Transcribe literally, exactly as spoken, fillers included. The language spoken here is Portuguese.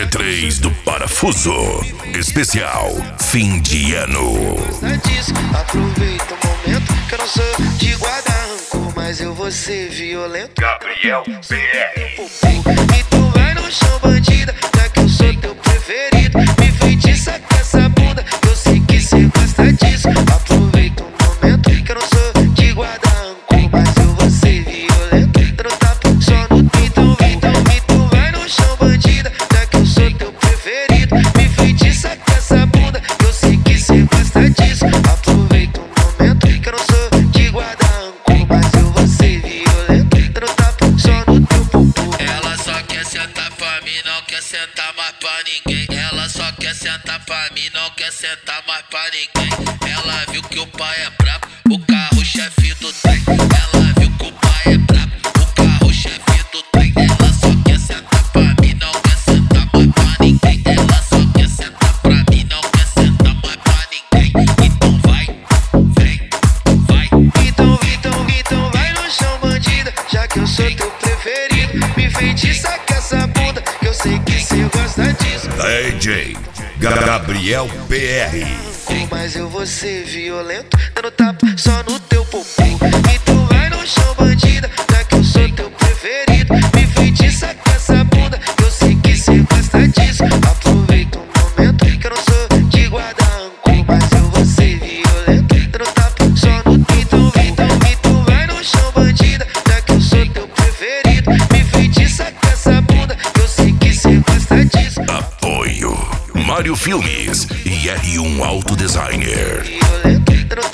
G três do Parafuso. Especial fim de ano. Aproveita o momento que eu não sou de guardar rancor, mas eu vou ser violento. Gabriel B R. E tu vai no chão, bandida, já que eu sou teu preferido. Me feitiça com essa bunda, que eu sei que cê gosta disso. Aproveita o momento que eu não sou de guardar rancor, mas eu vou ser violento. Eu não tapo só no então, então, e tu vai no chão, bandida, já que eu sou teu preferido. Me feitiça com essa bunda, que eu sei que cê gosta disso. Aproveita o momento que eu não sou de guardar rancor, mas eu vou ser violento. Eu não tapo só no teu popô. Ela só quer sentar pra mim, não quer sentar mais pra ninguém. Ela só quer sentar pra mim, não quer sentar mais pra ninguém. Ela viu que o pai é brabo, o carro chefe do trem. Ela viu que o pai é brabo, o carro chefe do trem. Ela só quer sentar pra mim, não quer sentar mais pra ninguém. Ela só quer sentar pra mim, não quer sentar mais pra ninguém. Então vai, vem, vai. Então, então, então vai no chão, bandida, já que eu sou teu preferido. Me feitiça com essa bunda, que eu sei que cê gosta disso. D J Gabriel B R. Mas eu vou ser violento, dando tapa só no teu popô. E tu vai no chão, bandida, já que eu sou teu preferido. Me feitiça com essa bunda, que eu sei que cê gosta disso. Aproveita o momento que eu não sou de guardar rancor, mas eu vou ser violento, dando tapa só no então, então, e tu vai no chão, bandida, já que eu sou teu preferido. Me feitiça com essa bunda, que eu sei que cê gosta disso. Apoio Mário Filmes e R um Auto Designer. Violento, dando